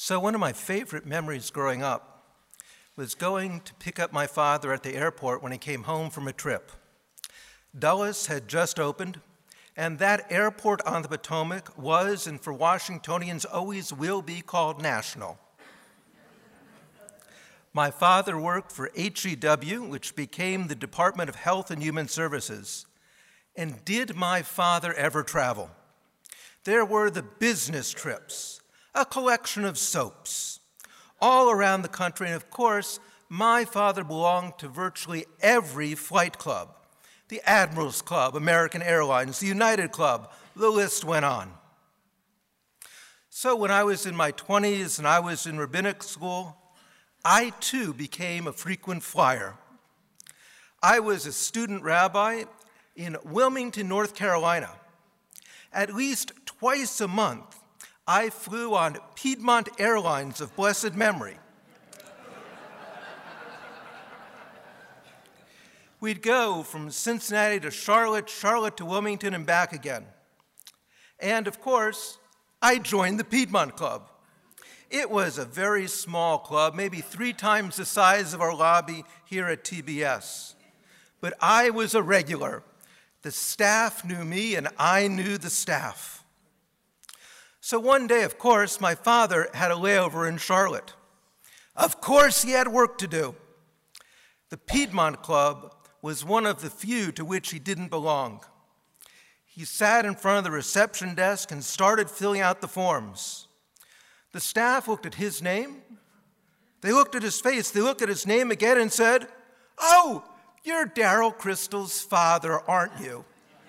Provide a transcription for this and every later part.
So one of my favorite memories growing up was going to pick up my father at the airport when he came home from a trip. Dulles had just opened, and that airport on the Potomac was, and for Washingtonians always will be, called National. My father worked for HEW, which became the Department of Health and Human Services. And did my father ever travel? There were the business trips, a collection of soaps, all around the country. And of course, my father belonged to virtually every flight club. The Admirals Club, American Airlines, the United Club, the list went on. So when I was in my 20s and I was in rabbinic school, I too became a frequent flyer. I was a student rabbi in Wilmington, North Carolina. At least twice a month, I flew on Piedmont Airlines of blessed memory. We'd go from Cincinnati to Charlotte, Charlotte to Wilmington, and back again. And of course, I joined the Piedmont Club. It was a very small club, maybe 3 times the size of our lobby here at TBS. But I was a regular. The staff knew me, and I knew the staff. So one day, of course, my father had a layover in Charlotte. Of course, he had work to do. The Piedmont Club was one of the few to which he didn't belong. He sat in front of the reception desk and started filling out the forms. The staff looked at his name. They looked at his face. They looked at his name again and said, "Oh, you're Darryl Crystal's father, aren't you?"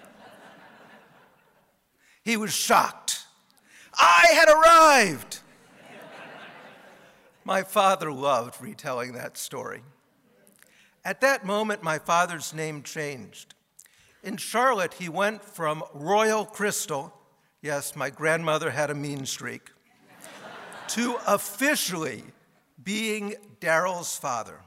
He was shocked. I had arrived. My father loved retelling that story. At that moment, my father's name changed. In Charlotte, he went from Royal Crystal, yes, my grandmother had a mean streak, to officially being Darryl's father.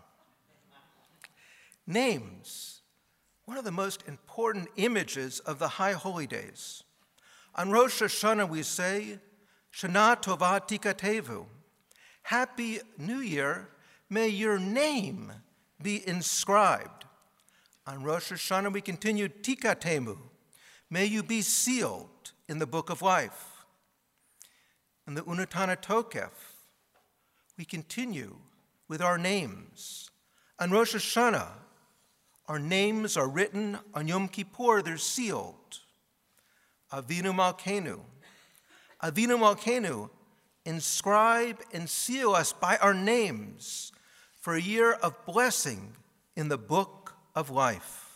Names, one of the most important images of the High Holy Days. On Rosh Hashanah, we say, Shana Tova Tikatevu. Happy New Year, may your name be inscribed. On Rosh Hashanah, we continue, Tikatemu. May you be sealed in the book of life. In the Unatana Tokef, we continue with our names. On Rosh Hashanah, our names are written. On Yom Kippur, they're sealed. Avinu Malkeinu. Avinu Malkeinu, inscribe and seal us by our names for a year of blessing in the book of life.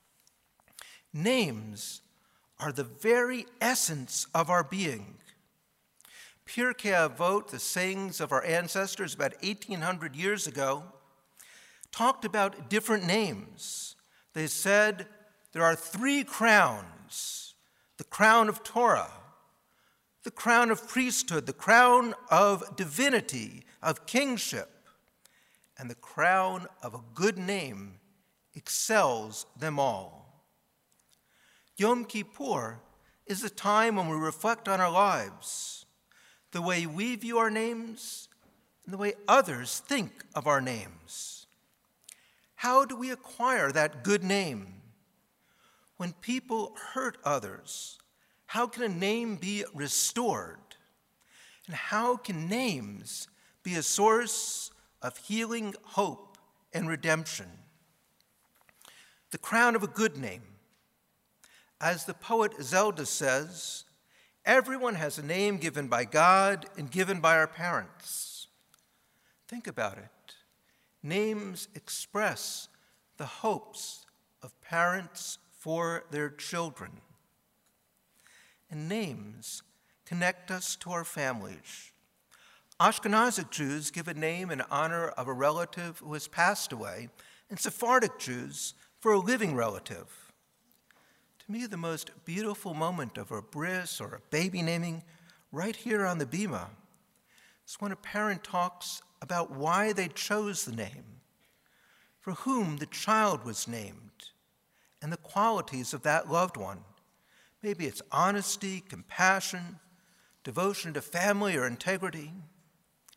Names are the very essence of our being. Pirkei Avot, the sayings of our ancestors about 1,800 years ago, talked about different names. They said there are 3 crowns: the crown of Torah, the crown of priesthood, the crown of divinity, of kingship, and the crown of a good name excels them all. Yom Kippur is a time when we reflect on our lives, the way we view our names, and the way others think of our names. How do we acquire that good name? When people hurt others, how can a name be restored? And how can names be a source of healing, hope, and redemption? The crown of a good name. As the poet Zelda says, everyone has a name given by God and given by our parents. Think about it. Names express the hopes of parents for their children. And names connect us to our families. Ashkenazic Jews give a name in honor of a relative who has passed away, and Sephardic Jews for a living relative. To me, the most beautiful moment of a bris or a baby naming right here on the bima is when a parent talks about why they chose the name, for whom the child was named, and the qualities of that loved one. Maybe it's honesty, compassion, devotion to family or integrity.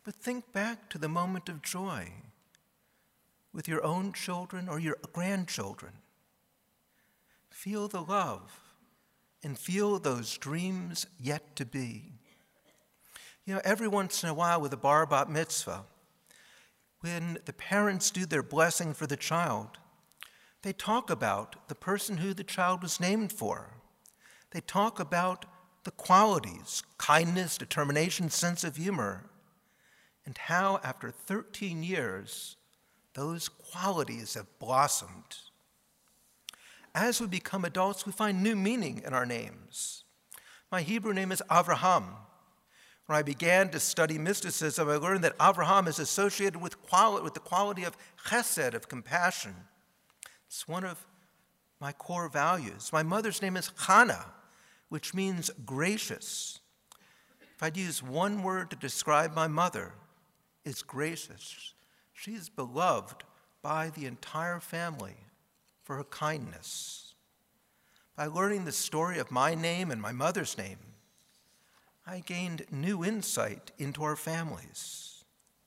But think back to the moment of joy with your own children or your grandchildren. Feel the love and feel those dreams yet to be. You know, every once in a while with a bar bat mitzvah, when the parents do their blessing for the child, they talk about the person who the child was named for. They talk about the qualities, kindness, determination, sense of humor, and how after 13 years, those qualities have blossomed. As we become adults, we find new meaning in our names. My Hebrew name is Avraham. When I began to study mysticism, I learned that Avraham is associated with the quality of chesed, of compassion. It's one of my core values. My mother's name is Chana, which means gracious. If I'd use one word to describe my mother, it's gracious. She is beloved by the entire family for her kindness. By learning the story of my name and my mother's name, I gained new insight into our families.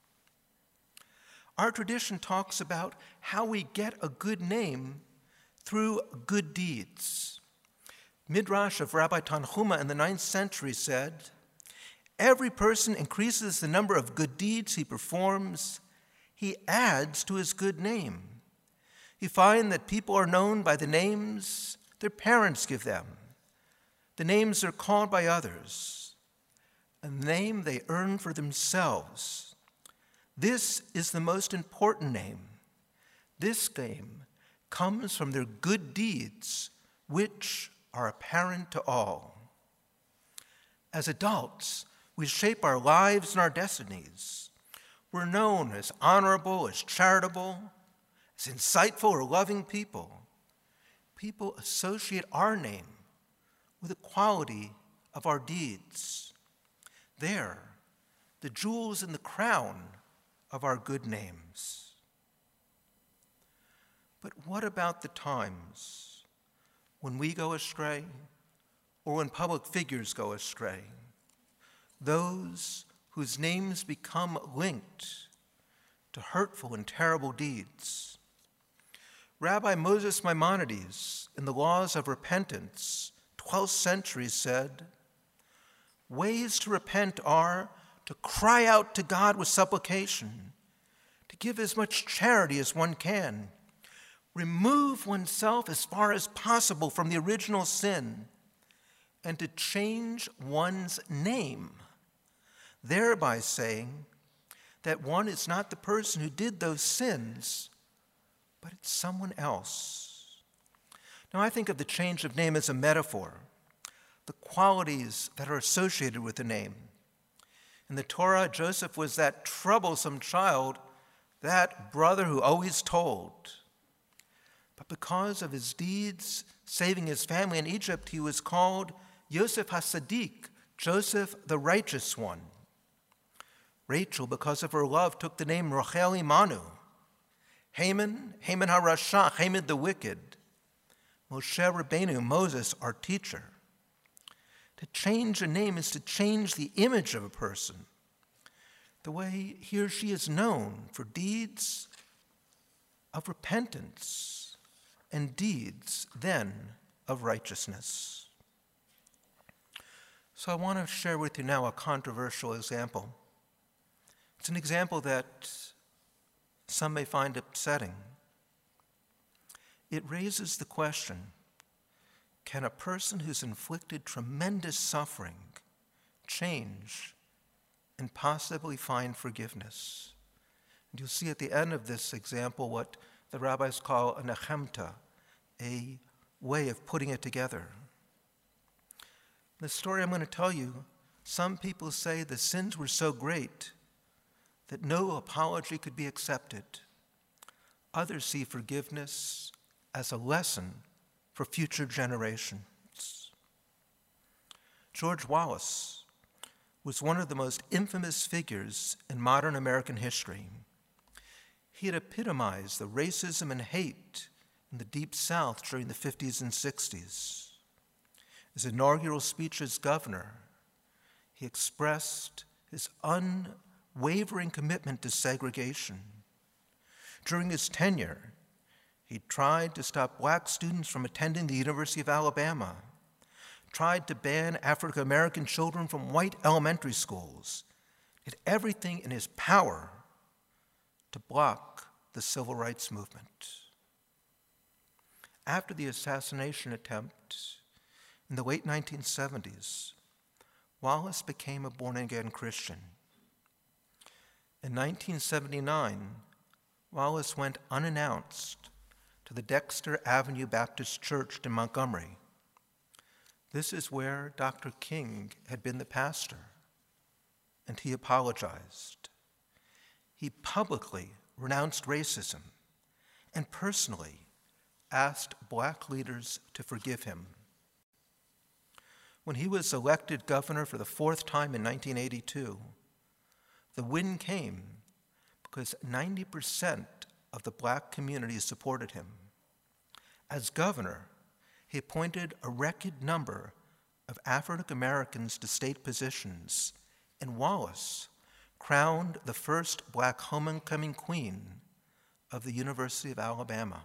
Our tradition talks about how we get a good name through good deeds. Midrash of Rabbi Tanhuma in the 9th century said, "Every person increases the number of good deeds he performs. He adds to his good name. You find that people are known by the names their parents give them, the names they're called by others, a name they earn for themselves. This is the most important name. This name comes from their good deeds, which are apparent to all." As adults, we shape our lives and our destinies. We're known as honorable, as charitable, as insightful or loving people. People associate our name with the quality of our deeds. They're the jewels in the crown of our good names. But what about the times when we go astray or when public figures go astray? Those whose names become linked to hurtful and terrible deeds. Rabbi Moses Maimonides, in the Laws of Repentance, 12th century, said, "Ways to repent are to cry out to God with supplication, to give as much charity as one can, remove oneself as far as possible from the original sin, and to change one's name, thereby saying that one is not the person who did those sins, but it's someone else." Now, I think of the change of name as a metaphor, the qualities that are associated with the name. In the Torah, Joseph was that troublesome child, that brother who always told. But because of his deeds, saving his family in Egypt, he was called Yosef HaSadiq, Joseph the righteous one. Rachel, because of her love, took the name Rachel Imanu. Haman HaRasha, Haman the wicked. Moshe Rabbeinu, Moses, our teacher. To change a name is to change the image of a person, the way he or she is known for deeds of repentance and deeds then of righteousness. So I want to share with you now a controversial example. It's an example that some may find upsetting. It raises the question, can a person who's inflicted tremendous suffering change and possibly find forgiveness? And you'll see at the end of this example what the rabbis call a nechemta, a way of putting it together. The story I'm going to tell you, some people say the sins were so great that no apology could be accepted. Others see forgiveness as a lesson for future generations. George Wallace was one of the most infamous figures in modern American history. He had epitomized the racism and hate in the Deep South during the 50s and 60s. His inaugural speech as governor, he expressed his unwavering commitment to segregation. During his tenure, he tried to stop black students from attending the University of Alabama, tried to ban African American children from white elementary schools, did everything in his power to block the civil rights movement. After the assassination attempt in the late 1970s, Wallace became a born-again Christian. In 1979, Wallace went unannounced to the Dexter Avenue Baptist Church in Montgomery. This is where Dr. King had been the pastor, and he apologized. He publicly renounced racism and personally asked black leaders to forgive him. When he was elected governor for the fourth time in 1982, the win came because 90% of the black community supported him. As governor, he appointed a record number of African Americans to state positions, and Wallace crowned the first black homecoming queen of the University of Alabama.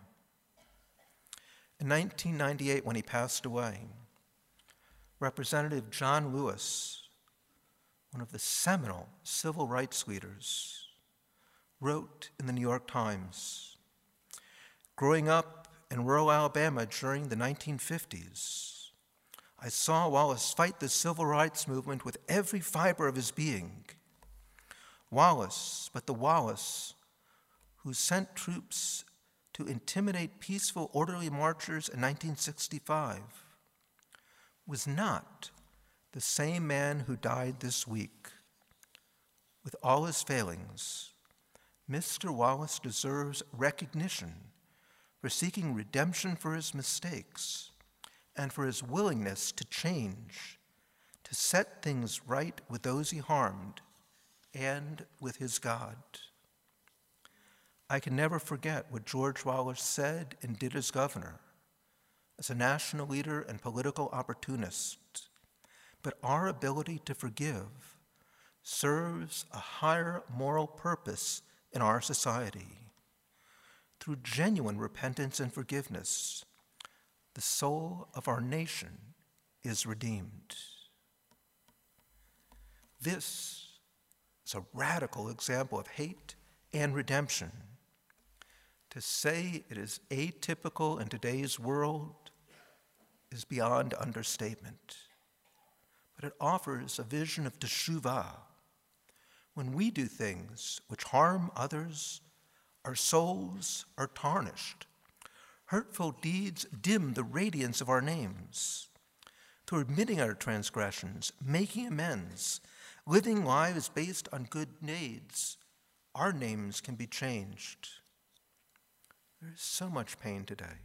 In 1998, when he passed away, Representative John Lewis, one of the seminal civil rights leaders, wrote in the New York Times, "Growing up in rural Alabama during the 1950s, I saw Wallace fight the civil rights movement with every fiber of his being. Wallace, but the Wallace who sent troops to intimidate peaceful, orderly marchers in 1965, was not the same man who died this week. With all his failings, Mr. Wallace deserves recognition for seeking redemption for his mistakes and for his willingness to change, to set things right with those he harmed and with his God." I can never forget what George Wallace said and did as governor, as a national leader and political opportunist. But our ability to forgive serves a higher moral purpose in our society. Through genuine repentance and forgiveness, the soul of our nation is redeemed. This is a radical example of hate and redemption. To say it is atypical in today's world is beyond understatement. But it offers a vision of teshuvah. When we do things which harm others, our souls are tarnished. Hurtful deeds dim the radiance of our names. Through admitting our transgressions, making amends, living lives based on good deeds, our names can be changed. There is so much pain today.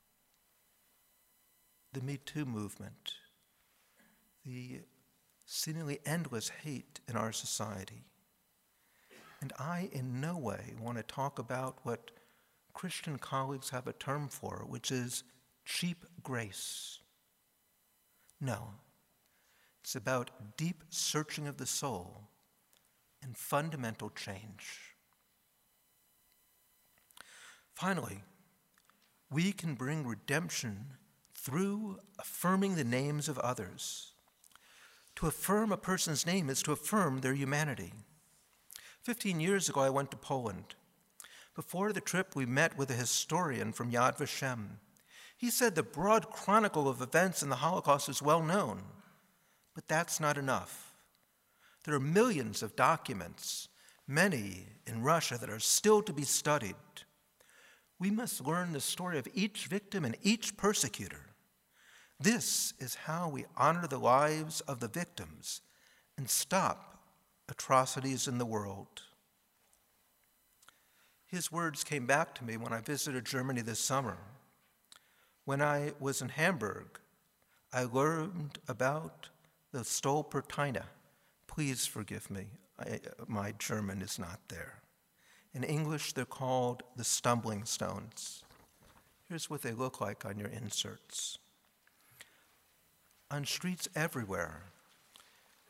The Me Too movement, the seemingly endless hate in our society. And I in no way want to talk about what Christian colleagues have a term for, which is cheap grace. No, it's about deep searching of the soul and fundamental change. Finally, we can bring redemption through affirming the names of others. To affirm a person's name is to affirm their humanity. 15 years ago, I went to Poland. Before the trip, we met with a historian from Yad Vashem. He said the broad chronicle of events in the Holocaust is well known, but that's not enough. There are millions of documents, many in Russia, that are still to be studied. We must learn the story of each victim and each persecutor. This is how we honor the lives of the victims and stop atrocities in the world. His words came back to me when I visited Germany this summer. When I was in Hamburg, I learned about the Stolpersteine. Please forgive me, my German is not there. In English, they're called the stumbling stones. Here's what they look like on your inserts. On streets everywhere,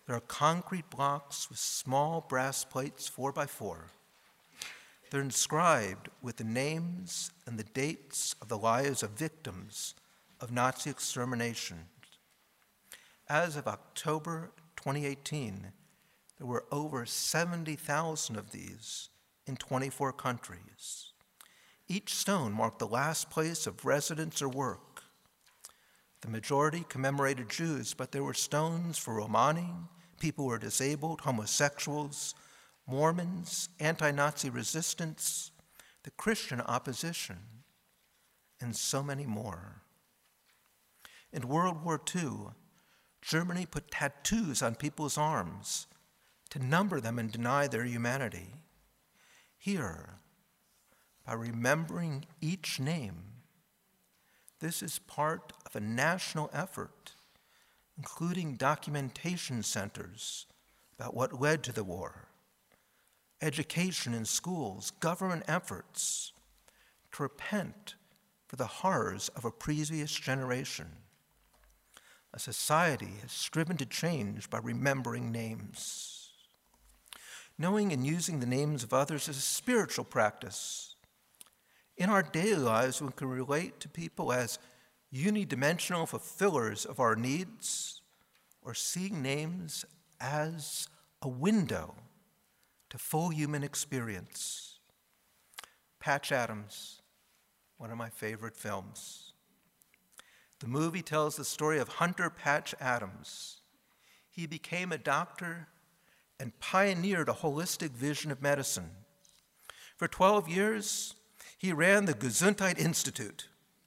There are concrete blocks with small brass plates 4x4. They're inscribed with the names and the dates of the lives of victims of Nazi extermination. As of October 2018, there were over 70,000 of these in 24 countries. Each stone marked the last place of residence or work. The majority commemorated Jews, but there were stones for Romani, people who were disabled, homosexuals, Mormons, anti-Nazi resistance, the Christian opposition, and so many more. In World War II, Germany put tattoos on people's arms to number them and deny their humanity. Here, by remembering each name, this is part of a national effort, including documentation centers about what led to the war, education in schools, government efforts to repent for the horrors of a previous generation. A society has striven to change by remembering names. Knowing and using the names of others is a spiritual practice. In our daily lives, we can relate to people as unidimensional fulfillers of our needs, or seeing names as a window to full human experience. Patch Adams, one of my favorite films. The movie tells the story of Hunter Patch Adams. He became a doctor and pioneered a holistic vision of medicine. For 12 years, he ran the Gesundheit Institute.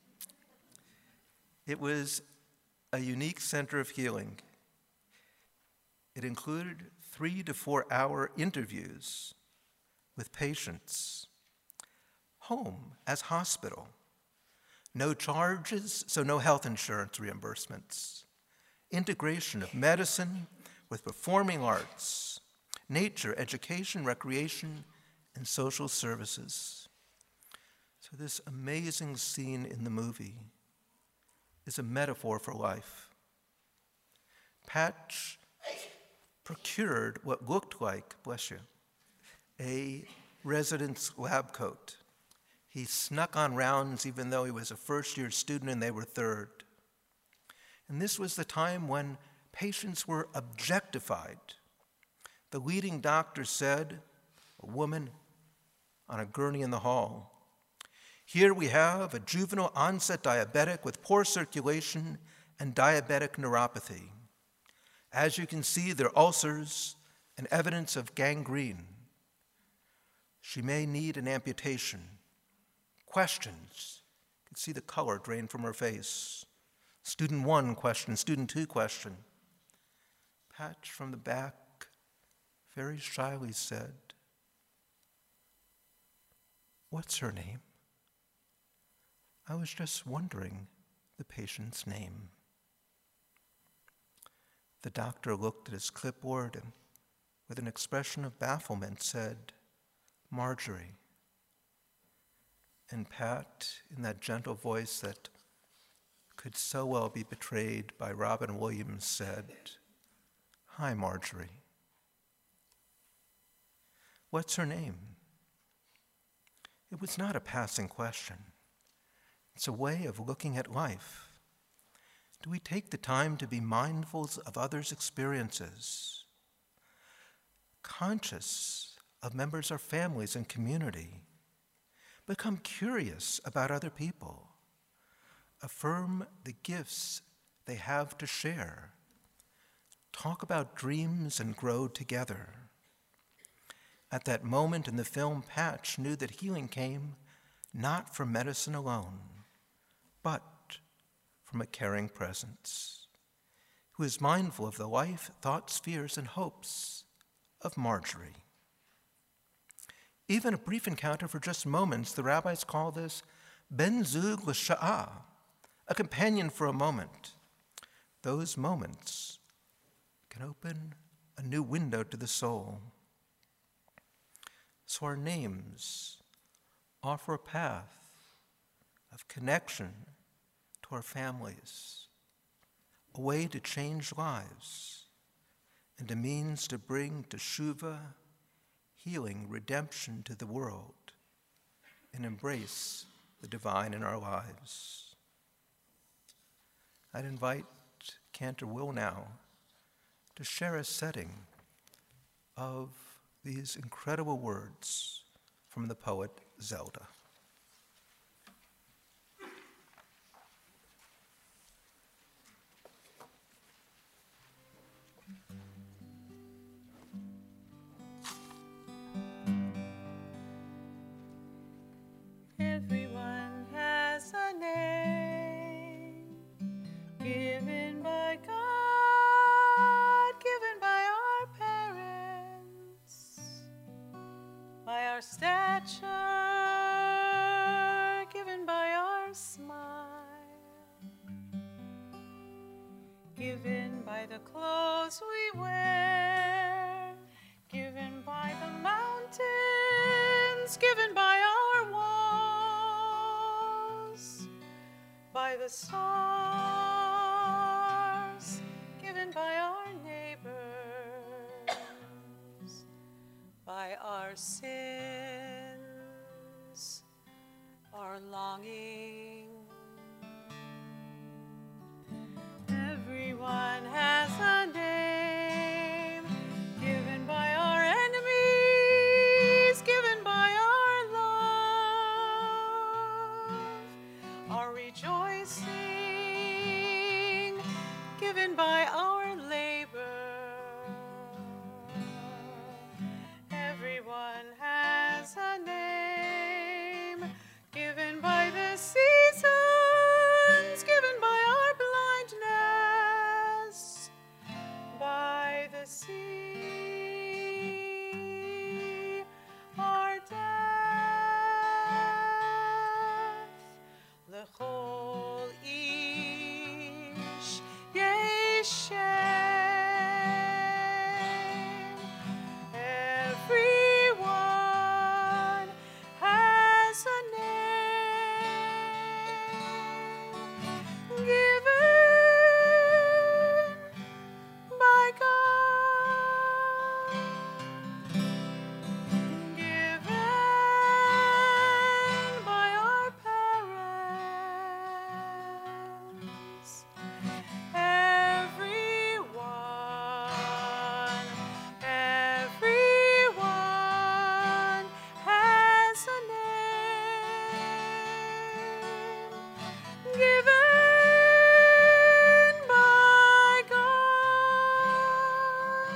It was a unique center of healing. It included 3 to 4 hour interviews with patients. Home as hospital. No charges, so no health insurance reimbursements. Integration of medicine with performing arts, nature, education, recreation, and social services. So this amazing scene in the movie is a metaphor for life. Patch procured what looked like, bless you, a resident's lab coat. He snuck on rounds even though he was a first-year student and they were third. And this was the time when patients were objectified. The leading doctor said, a woman on a gurney in the hall, "Here we have a juvenile onset diabetic with poor circulation and diabetic neuropathy. As you can see, there are ulcers and evidence of gangrene. She may need an amputation." Questions. You can see the color drain from her face. Student 1 question, student 2 question. Patch from the back very shyly said, "What's her name?" "I was just wondering the patient's name." The doctor looked at his clipboard and, with an expression of bafflement, said, "Marjorie." And Pat, in that gentle voice that could so well be betrayed by Robin Williams, said, "Hi, Marjorie." What's her name? It was not a passing question. It's a way of looking at life. Do we take the time to be mindful of others' experiences, conscious of members of families and community, become curious about other people, affirm the gifts they have to share, talk about dreams and grow together? At that moment in the film, Patch knew that healing came not from medicine alone, but from a caring presence, who is mindful of the life, thoughts, fears, and hopes of Marjorie. Even a brief encounter for just moments, the rabbis call this ben zug l'sha'ah, a companion for a moment. Those moments can open a new window to the soul. So our names offer a path of connection to our families, a way to change lives, and a means to bring teshuvah, healing, redemption to the world, and embrace the divine in our lives. I'd invite Cantor Will now to share a setting of these incredible words from the poet Zelda. Everyone has a name given by God, given by our parents, by our stature, given by our smile, given by the clothes we wear, given by the mountains, given by our walls, by the stars, given by our neighbors, by our sins, our longing. Everyone has a name given by our enemies, given by our love, our rejoicing, given by our labor. Everyone has a name given by the seasons, given by our blindness, by the sea, our death, l'chol ish yeshem. Everyone has a name given by God, given by our parents. Everyone has a name given by God,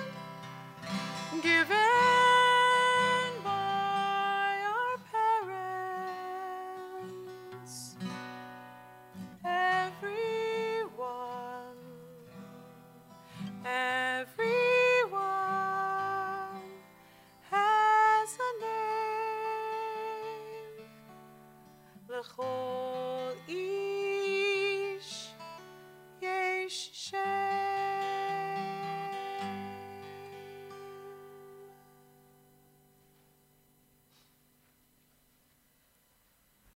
given by our parents. Everyone has a name. L'chol